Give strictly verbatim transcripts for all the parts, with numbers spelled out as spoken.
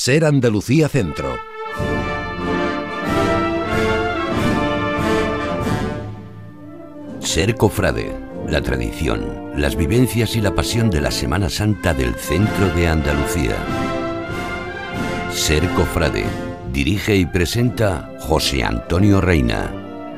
Ser Andalucía Centro. Ser cofrade, la tradición, las vivencias y la pasión de la Semana Santa del centro de Andalucía. Ser cofrade, dirige y presenta José Antonio Reina.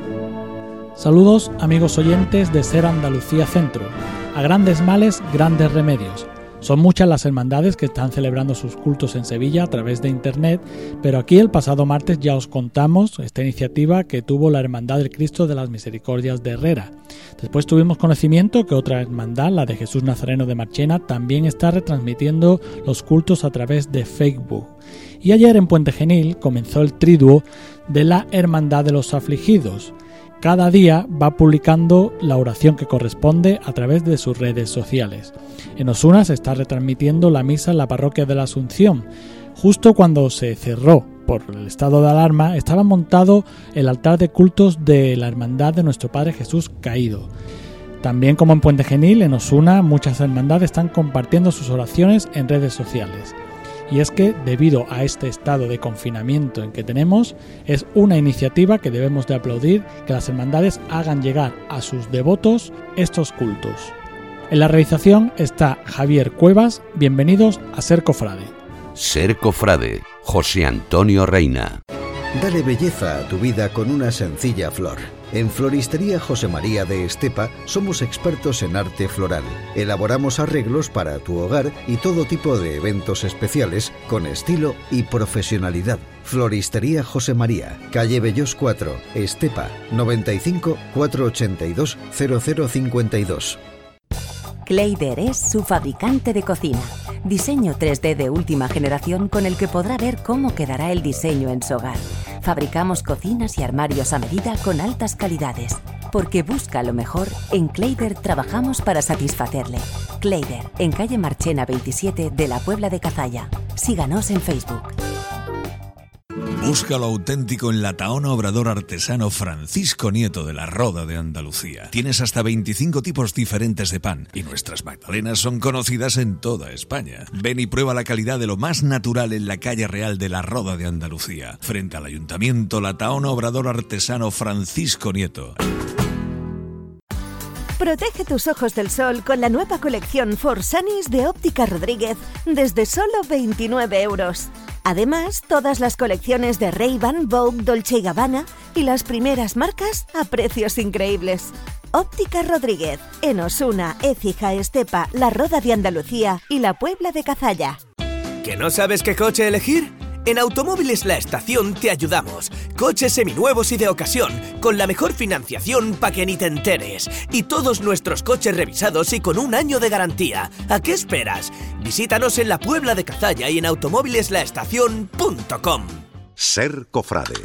Saludos amigos oyentes de Ser Andalucía Centro. A grandes males, grandes remedios. Son muchas las hermandades que están celebrando sus cultos en Sevilla a través de internet, pero aquí el pasado martes ya os contamos esta iniciativa que tuvo la Hermandad del Cristo de las Misericordias de Herrera. Después tuvimos conocimiento que otra hermandad, la de Jesús Nazareno de Marchena, también está retransmitiendo los cultos a través de Facebook. Y ayer en Puente Genil comenzó el triduo de la Hermandad de los Afligidos. Cada día va publicando la oración que corresponde a través de sus redes sociales. En Osuna se está retransmitiendo la misa en la parroquia de la Asunción. Justo cuando se cerró por el estado de alarma, estaba montado el altar de cultos de la Hermandad de Nuestro Padre Jesús Caído. También, como en Puente Genil, en Osuna, muchas hermandades están compartiendo sus oraciones en redes sociales. Y es que, debido a este estado de confinamiento en que tenemos, es una iniciativa que debemos de aplaudir, que las hermandades hagan llegar a sus devotos estos cultos. En la realización está Javier Cuevas. Bienvenidos a Ser Cofrade. Ser Cofrade, José Antonio Reina. Dale belleza a tu vida con una sencilla flor. En Floristería José María de Estepa somos expertos en arte floral. Elaboramos arreglos para tu hogar y todo tipo de eventos especiales con estilo y profesionalidad. Floristería José María, calle Bellos cuatro, Estepa, noventa y cinco, cuatrocientos ochenta y dos, cero cero cincuenta y dos. Clayder es su fabricante de cocina. Diseño tres D de última generación con el que podrá ver cómo quedará el diseño en su hogar. Fabricamos cocinas y armarios a medida con altas calidades. Porque busca lo mejor, en Clayder trabajamos para satisfacerle. Clayder, en calle Marchena veintisiete de la Puebla de Cazalla. Síganos en Facebook. Busca lo auténtico en la Tahona Obrador Artesano Francisco Nieto de la Roda de Andalucía. Tienes hasta veinticinco tipos diferentes de pan y nuestras magdalenas son conocidas en toda España. Ven y prueba la calidad de lo más natural en la calle Real de la Roda de Andalucía. Frente al Ayuntamiento, la Tahona Obrador Artesano Francisco Nieto. Protege tus ojos del sol con la nueva colección Forsanis de Óptica Rodríguez desde solo veintinueve euros. Además, todas las colecciones de Ray-Ban, Vogue, Dolce y Gabbana y las primeras marcas a precios increíbles. Óptica Rodríguez, en Osuna, Écija, Estepa, La Roda de Andalucía y la Puebla de Cazalla. ¿Que no sabes qué coche elegir? En Automóviles La Estación te ayudamos. Coches seminuevos y de ocasión, con la mejor financiación pa' que ni te enteres. Y todos nuestros coches revisados y con un año de garantía. ¿A qué esperas? Visítanos en la Puebla de Cazalla y en automóviles la estación punto com. Ser Cofrade.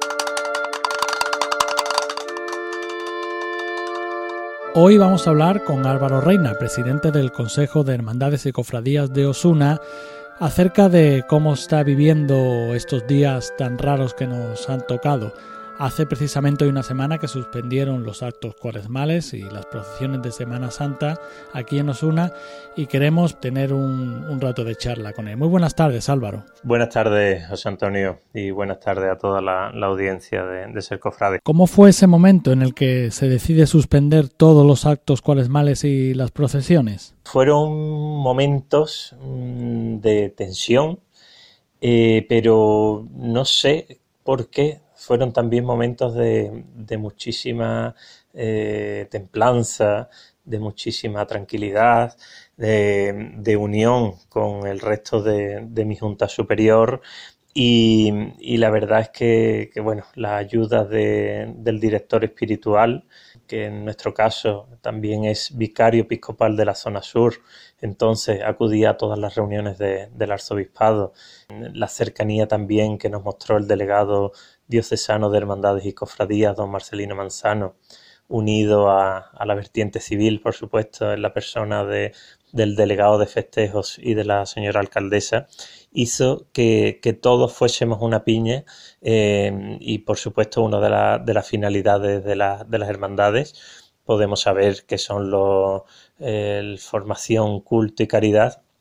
Hoy vamos a hablar con Álvaro Reina, presidente del Consejo de Hermandades y Cofradías de Osuna, acerca de cómo está viviendo estos días tan raros que nos han tocado. Hace precisamente hoy una semana que suspendieron los actos cuaresmales y las procesiones de Semana Santa aquí en Osuna y queremos tener un, un rato de charla con él. Muy buenas tardes, Álvaro. Buenas tardes, José Antonio, y buenas tardes a toda la, la audiencia de, de Ser Cofrade. ¿Cómo fue ese momento en el que se decide suspender todos los actos cuaresmales y las procesiones? Fueron momentos mmm, de tensión, eh, pero no sé por qué. Fueron también momentos de, de muchísima eh, templanza, de muchísima tranquilidad, de, de unión con el resto de, de mi Junta Superior y, y la verdad es que, que bueno, la ayuda de, del director espiritual, que en nuestro caso también es vicario episcopal de la zona sur, entonces acudía a todas las reuniones de, del arzobispado, la cercanía también que nos mostró el delegado diocesano de Hermandades y Cofradías, don Marcelino Manzano, unido a, a la vertiente civil, por supuesto, en la persona de, del delegado de festejos y de la señora alcaldesa, hizo que, que todos fuésemos una piña eh, y, por supuesto, una de, la, de las finalidades de, la, de las hermandades, podemos saber que son los eh, formación, culto y caridad,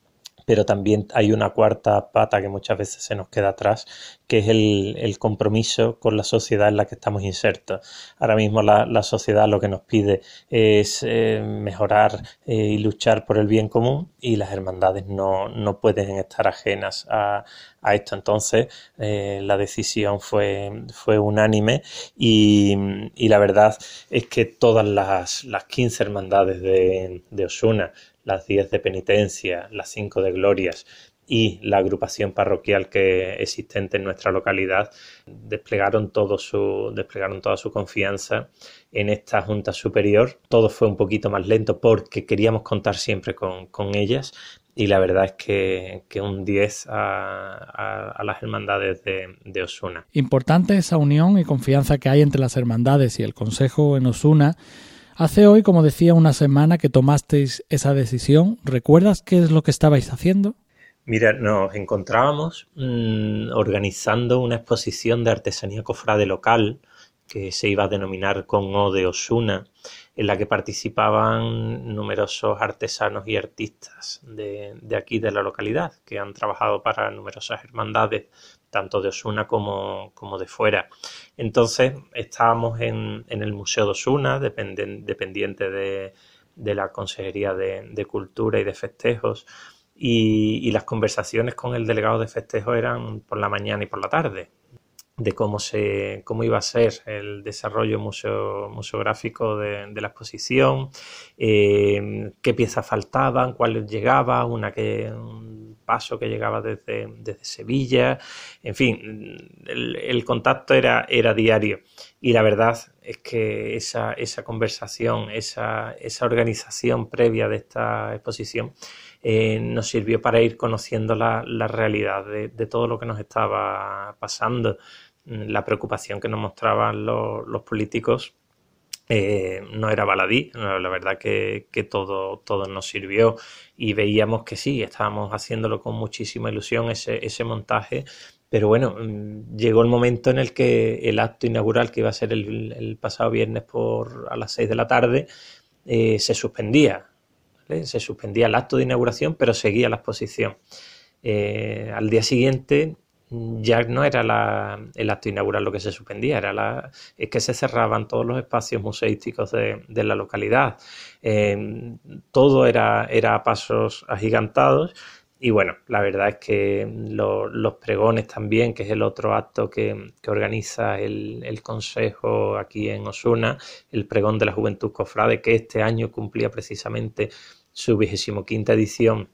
pero también hay una cuarta pata que muchas veces se nos queda atrás, que es el, el compromiso con la sociedad en la que estamos insertos. Ahora mismo la, la sociedad lo que nos pide es eh, mejorar eh, y luchar por el bien común, y las hermandades no, no pueden estar ajenas a, a esto. Entonces eh, la decisión fue, fue unánime y, y la verdad es que todas las, las quince hermandades de, de Osuna, las diez de penitencia, las cinco de glorias y la agrupación parroquial que existente en nuestra localidad desplegaron todo su desplegaron toda su confianza en esta Junta Superior. Todo fue un poquito más lento porque queríamos contar siempre con, con ellas, y la verdad es que, que un diez a, a, a las hermandades de, de Osuna. Importante esa unión y confianza que hay entre las hermandades y el Consejo en Osuna. Hace hoy, como decía, una semana que tomasteis esa decisión. ¿Recuerdas qué es lo que estabais haciendo? Mira, nos encontrábamos mmm, organizando una exposición de artesanía cofrade local que se iba a denominar Con O de Osuna, en la que participaban numerosos artesanos y artistas de, de aquí de la localidad, que han trabajado para numerosas hermandades, tanto de Osuna como, como de fuera. Entonces estábamos en, en el Museo de Osuna, dependen, dependiente de, de la Consejería de, de Cultura y de Festejos, y, y las conversaciones con el delegado de festejos eran por la mañana y por la tarde, de cómo se cómo iba a ser el desarrollo museo, museográfico de, de la exposición, eh, qué piezas faltaban, cuáles llegaban, una que un paso que llegaba desde, desde Sevilla, en fin, el, el contacto era, era diario, y la verdad es que esa, esa conversación, esa, esa organización previa de esta exposición eh, nos sirvió para ir conociendo la, la realidad de, de todo lo que nos estaba pasando. La preocupación que nos mostraban los, los políticos eh, no era baladí. La verdad que, que todo, todo nos sirvió, y veíamos que sí, estábamos haciéndolo con muchísima ilusión ese, ese montaje, pero bueno, llegó el momento en el que el acto inaugural, que iba a ser el, el pasado viernes por a las seis de la tarde, eh, se suspendía, ¿vale? Se suspendía el acto de inauguración, pero seguía la exposición. Eh, al día siguiente ya no era la, el acto inaugural lo que se suspendía, era la, es que se cerraban todos los espacios museísticos de, de la localidad. Eh, todo era, era a pasos agigantados, y bueno, la verdad es que lo, los pregones también, que es el otro acto que, que organiza el, el Consejo aquí en Osuna, el pregón de la Juventud Cofrade, que este año cumplía precisamente su vigésimo quinta edición,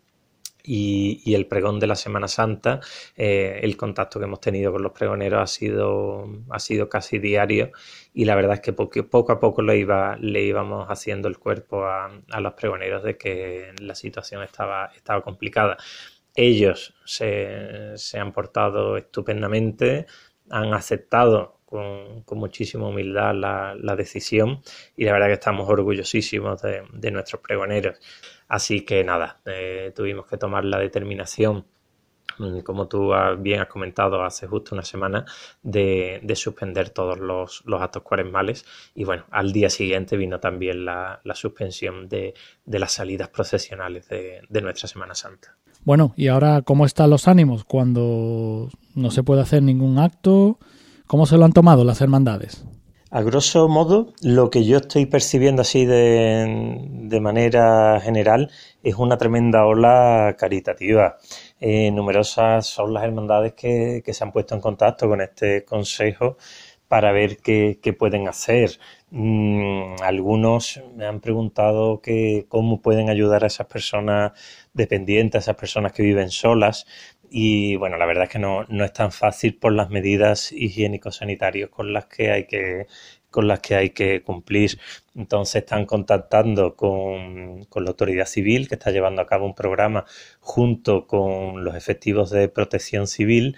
Y, y el pregón de la Semana Santa, eh, el contacto que hemos tenido con los pregoneros ha sido, ha sido casi diario, y la verdad es que poco, poco a poco le, iba, le íbamos haciendo el cuerpo a, a los pregoneros de que la situación estaba, estaba complicada. Ellos se, se han portado estupendamente, han aceptado con, con muchísima humildad la, la decisión, y la verdad que estamos orgullosísimos de, de nuestros pregoneros. Así que nada, eh, tuvimos que tomar la determinación, como tú bien has comentado hace justo una semana, de, de suspender todos los, los actos cuaresmales, y bueno, al día siguiente vino también la, la suspensión de, de las salidas procesionales de, de nuestra Semana Santa. Bueno, y ahora, ¿cómo están los ánimos cuando no se puede hacer ningún acto? ¿Cómo se lo han tomado las hermandades? A grosso modo, lo que yo estoy percibiendo así de, de manera general es una tremenda ola caritativa. Eh, numerosas son las hermandades que, que se han puesto en contacto con este consejo para ver qué, qué pueden hacer. Mm, algunos me han preguntado que cómo pueden ayudar a esas personas dependientes, a esas personas que viven solas. Y bueno, la verdad es que no, no es tan fácil por las medidas higiénico-sanitarias con las que hay que, con las que hay que cumplir. Entonces están contactando con, con la autoridad civil, que está llevando a cabo un programa junto con los efectivos de protección civil,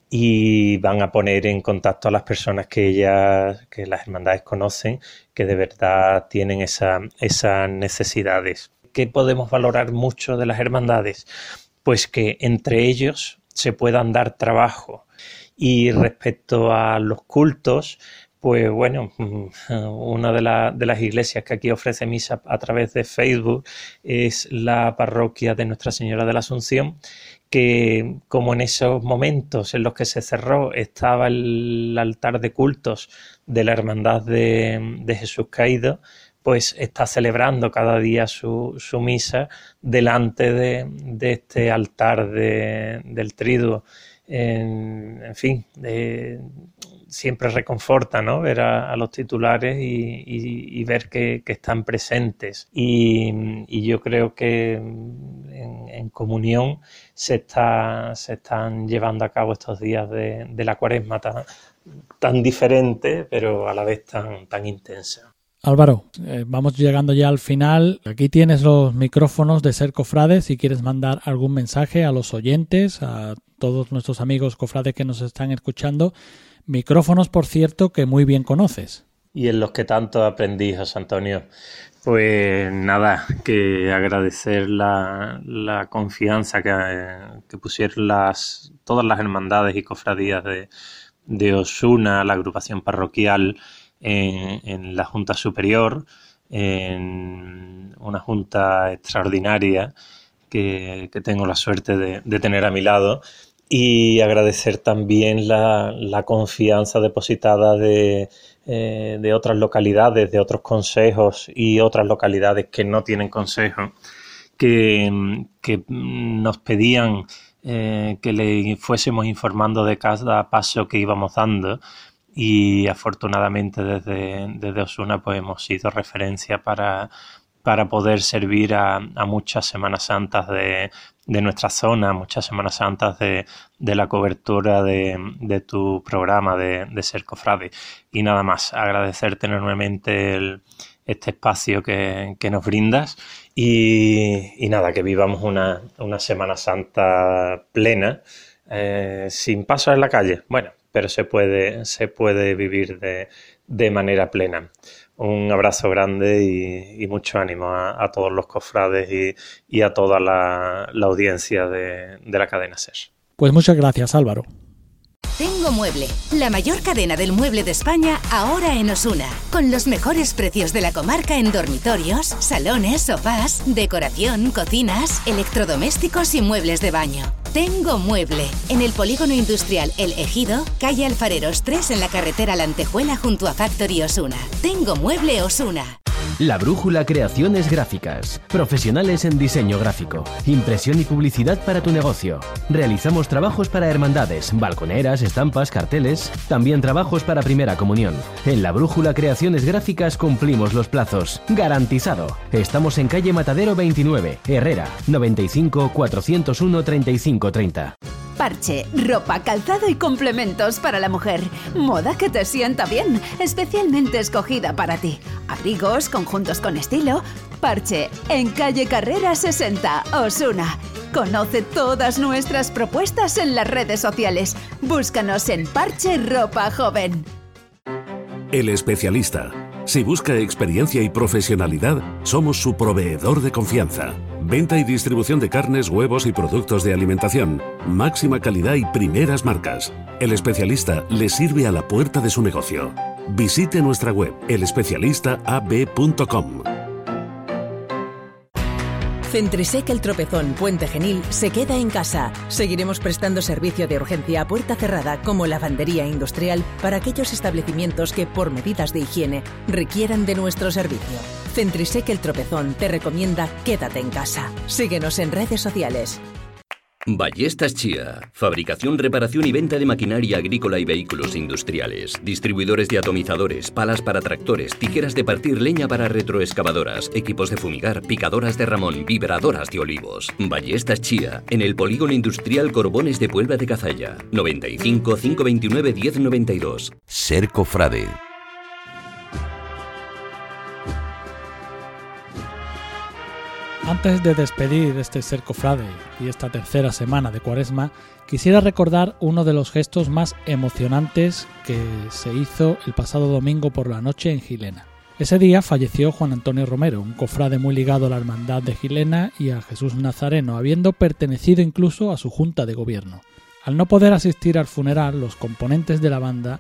y van a poner en contacto a las personas que ellas, que las hermandades conocen, que de verdad tienen esa, esas necesidades. ¿Qué podemos valorar mucho de las hermandades? Pues que entre ellos se puedan dar trabajo, y respecto a los cultos, pues bueno, una de, la, de las iglesias que aquí ofrece misa a través de Facebook es la parroquia de Nuestra Señora de la Asunción, que como en esos momentos en los que se cerró estaba el altar de cultos de la Hermandad de, de Jesús Caído, pues está celebrando cada día su, su misa delante de, de este altar de, del triduo. En, en fin, eh, siempre reconforta, ¿no?, ver a, a los titulares y, y, y ver que, que están presentes. Y, y yo creo que en, en comunión se, está, se están llevando a cabo estos días de, de la Cuaresma tan, tan diferente, pero a la vez tan, tan intensa. Álvaro, eh, vamos llegando ya al final. Aquí tienes los micrófonos de Ser Cofrade si quieres mandar algún mensaje a los oyentes, a todos nuestros amigos cofrades que nos están escuchando. Micrófonos, por cierto, que muy bien conoces. Y en los que tanto aprendí, José Antonio. Pues nada, que agradecer la, la confianza que, que pusieron las, todas las hermandades y cofradías de, de Osuna, la agrupación parroquial, En, en la Junta Superior, en una junta extraordinaria que, que tengo la suerte de, de tener a mi lado, y agradecer también la, la confianza depositada de, eh, de otras localidades, de otros consejos y otras localidades que no tienen consejo, que, que nos pedían eh, que le fuésemos informando de cada paso que íbamos dando. Y afortunadamente desde, desde Osuna pues hemos sido referencia para, para poder servir a, a muchas Semanas Santas de, de nuestra zona, muchas Semanas Santas de, de la cobertura de, de tu programa de, de Ser Cofrade. Y nada más, agradecerte enormemente el, este espacio que, que nos brindas y, y nada, que vivamos una, una Semana Santa plena, eh, sin pasos en la calle. Bueno, pero se puede, se puede vivir de, de manera plena. Un abrazo grande y, y mucho ánimo a, a todos los cofrades y, y a toda la, la audiencia de, de la cadena SER. Pues muchas gracias, Álvaro. Tengo Mueble, la mayor cadena del mueble de España, ahora en Osuna, con los mejores precios de la comarca en dormitorios, salones, sofás, decoración, cocinas, electrodomésticos y muebles de baño. Tengo Mueble, en el polígono industrial El Ejido, calle Alfareros tres, en la carretera La Antejuela junto a Factory Osuna. Tengo Mueble Osuna. La Brújula Creaciones Gráficas. Profesionales en diseño gráfico, impresión y publicidad para tu negocio. Realizamos trabajos para hermandades, balconeras, estampas, carteles. También trabajos para primera comunión. En La Brújula Creaciones Gráficas cumplimos los plazos. Garantizado. Estamos en calle Matadero veintinueve, Herrera, noventa y cinco, cuatrocientos uno, treinta y cinco treinta. Parche, ropa, calzado y complementos para la mujer. Moda que te sienta bien, especialmente escogida para ti. Abrigos, conjuntos con estilo. Parche, en calle Carrera sesenta, Osuna. Conoce todas nuestras propuestas en las redes sociales. Búscanos en Parche Ropa Joven. El Especialista. Si busca experiencia y profesionalidad, somos su proveedor de confianza. Venta y distribución de carnes, huevos y productos de alimentación. Máxima calidad y primeras marcas. El Especialista le sirve a la puerta de su negocio. Visite nuestra web, el especialista a b punto com. Centrisec El Tropezón Puente Genil se queda en casa. Seguiremos prestando servicio de urgencia a puerta cerrada como lavandería industrial para aquellos establecimientos que, por medidas de higiene, requieran de nuestro servicio. Centrisec El Tropezón te recomienda quédate en casa. Síguenos en redes sociales. Ballestas Chía. Fabricación, reparación y venta de maquinaria agrícola y vehículos industriales. Distribuidores de atomizadores, palas para tractores, tijeras de partir leña para retroexcavadoras, equipos de fumigar, picadoras de ramón, vibradoras de olivos. Ballestas Chía. En el polígono industrial Corbones de Puebla de Cazalla. noventa y cinco, cinco veintinueve, diez noventa y dos. Ser Cofrade. Antes de despedir este Ser Cofrade y esta tercera semana de Cuaresma, quisiera recordar uno de los gestos más emocionantes que se hizo el pasado domingo por la noche en Gilena. Ese día falleció Juan Antonio Romero, un cofrade muy ligado a la Hermandad de Gilena y a Jesús Nazareno, habiendo pertenecido incluso a su junta de gobierno. Al no poder asistir al funeral, los componentes de la banda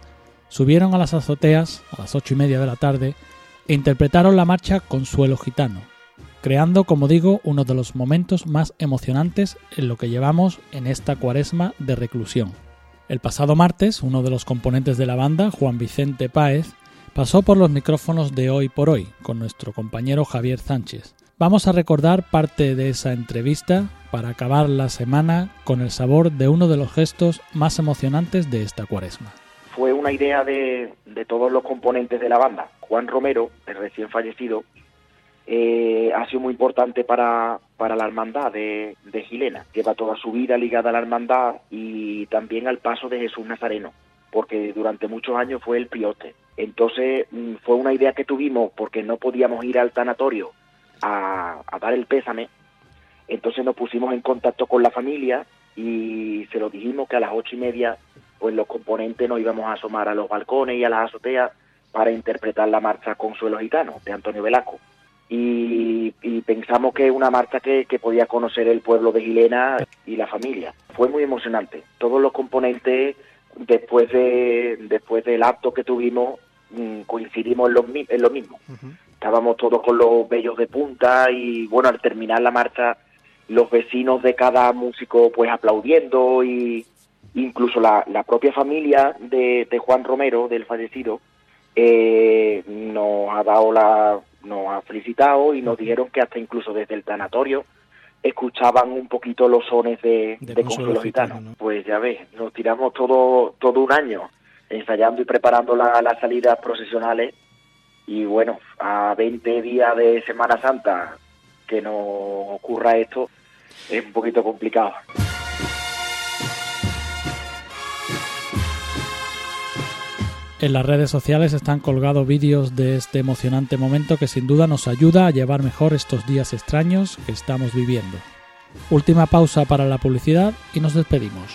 subieron a las azoteas a las ocho y media de la tarde e interpretaron la marcha Consuelo Gitano, creando, como digo, uno de los momentos más emocionantes en lo que llevamos en esta cuaresma de reclusión. El pasado martes, uno de los componentes de la banda, Juan Vicente Páez, pasó por los micrófonos de Hoy por Hoy con nuestro compañero Javier Sánchez. Vamos a recordar parte de esa entrevista para acabar la semana con el sabor de uno de los gestos más emocionantes de esta cuaresma. Fue una idea de, de todos los componentes de la banda. Juan Romero, el recién fallecido, eh, ha sido muy importante para, para la hermandad de, de Gilena. Lleva toda su vida ligada a la hermandad y también al paso de Jesús Nazareno, porque durante muchos años fue el prioste. Entonces fue una idea que tuvimos porque no podíamos ir al tanatorio A, a dar el pésame. Entonces nos pusimos en contacto con la familia y se lo dijimos que a las ocho y media pues los componentes nos íbamos a asomar a los balcones y a las azoteas para interpretar la marcha Consuelo Gitano de Antonio Velasco y, y pensamos que una marcha que, que podía conocer el pueblo de Gilena y la familia. Fue muy emocionante. Todos los componentes después de después del acto que tuvimos coincidimos en lo, en lo mismo. Uh-huh. Estábamos todos con los vellos de punta y bueno, al terminar la marcha los vecinos de cada músico pues aplaudiendo y incluso la, la propia familia de, de Juan Romero, del fallecido, eh, nos ha dado la nos ha felicitado y nos dijeron que hasta incluso desde el tanatorio escuchaban un poquito los sones de, de, de Consuelo Gitano, ¿no? Pues ya ves, nos tiramos todo todo un año ensayando y preparando la, las salidas procesionales y bueno, a veinte días de Semana Santa que nos ocurra esto es un poquito complicado. En las redes sociales están colgados vídeos de este emocionante momento que sin duda nos ayuda a llevar mejor estos días extraños que estamos viviendo. Última pausa para la publicidad y nos despedimos.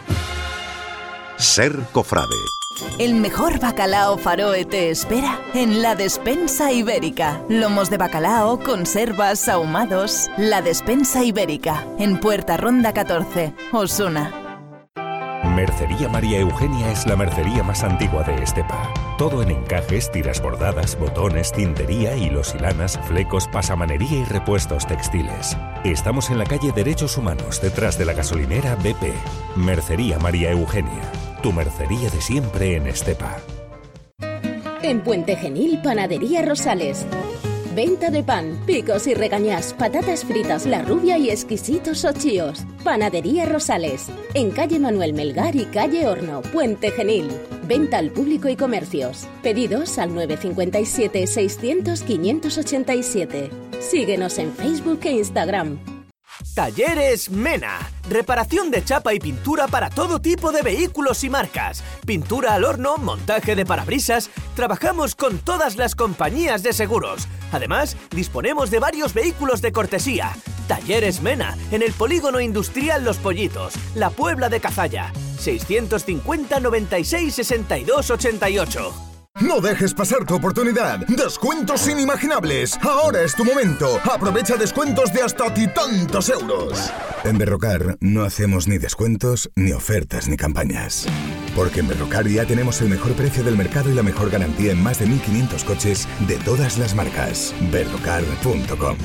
Ser cofrade. El mejor bacalao Faroe te espera en La Despensa Ibérica. Lomos de bacalao, conservas, ahumados. La Despensa Ibérica, en Puerta Ronda catorce, Osuna. Mercería María Eugenia es la mercería más antigua de Estepa. Todo en encajes, tiras bordadas, botones, tintería, hilos y lanas, flecos, pasamanería y repuestos textiles. Estamos en la calle Derechos Humanos, detrás de la gasolinera B P. Mercería María Eugenia, tu mercería de siempre en Estepa. En Puente Genil, Panadería Rosales. Venta de pan, picos y regañás, patatas fritas La Rubia y exquisitos ochíos. Panadería Rosales, en calle Manuel Melgar y calle Horno, Puente Genil. Venta al público y comercios. Pedidos al nueve cinco siete, seiscientos, quinientos ochenta y siete. Síguenos en Facebook e Instagram. Talleres Mena. Reparación de chapa y pintura para todo tipo de vehículos y marcas. Pintura al horno, montaje de parabrisas. Trabajamos con todas las compañías de seguros. Además, disponemos de varios vehículos de cortesía. Talleres Mena, en el Polígono Industrial Los Pollitos, La Puebla de Cazalla. seiscientos cincuenta, noventa y seis, sesenta y dos, ochenta y ocho. No dejes pasar tu oportunidad. Descuentos inimaginables. Ahora es tu momento. Aprovecha descuentos de hasta tantos euros. En Berrocar no hacemos ni descuentos, ni ofertas, ni campañas. Porque en Berrocar ya tenemos el mejor precio del mercado y la mejor garantía en más de mil quinientos coches de todas las marcas. berrocar punto com.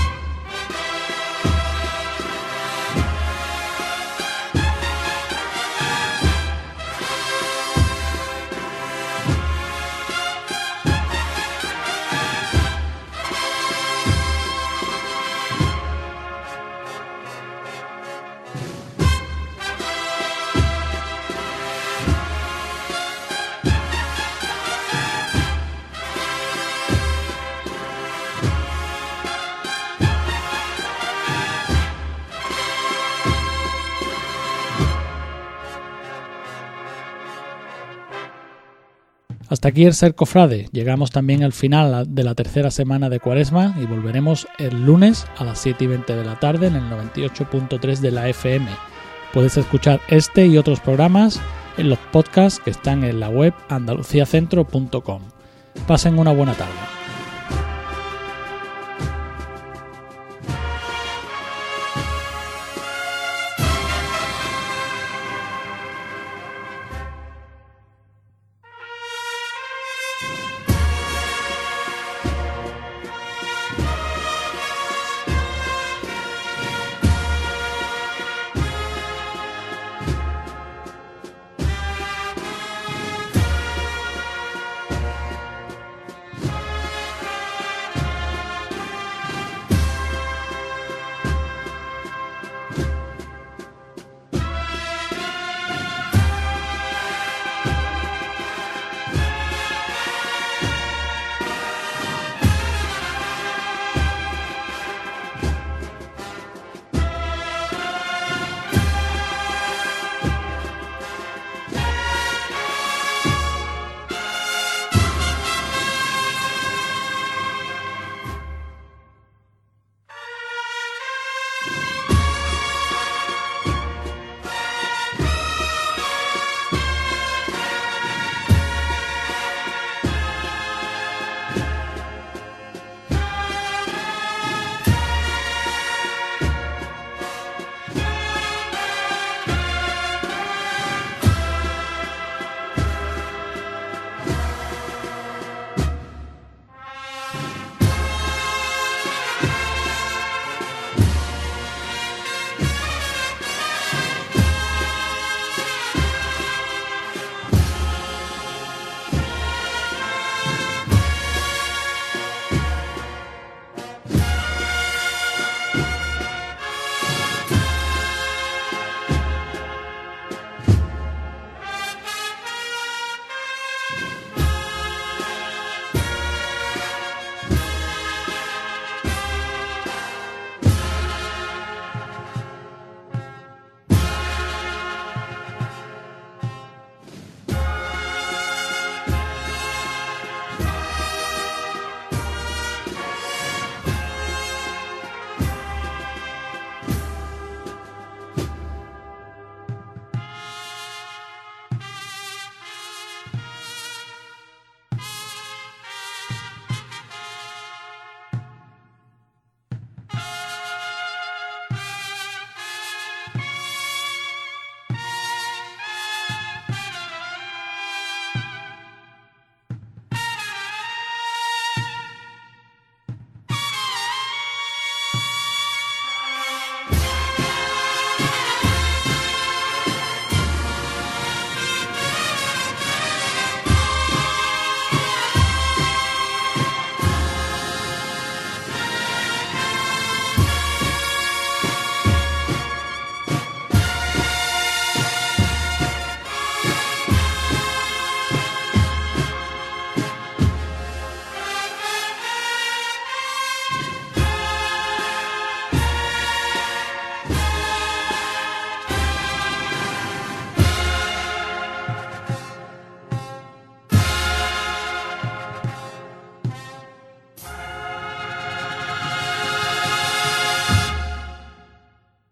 Hasta aquí el Ser Cofrade. Llegamos también al final de la tercera semana de Cuaresma y volveremos el lunes a las siete y veinte de la tarde en el noventa y ocho punto tres de la F M. Puedes escuchar este y otros programas en los podcasts que están en la web andaluciacentro punto com. Pasen una buena tarde.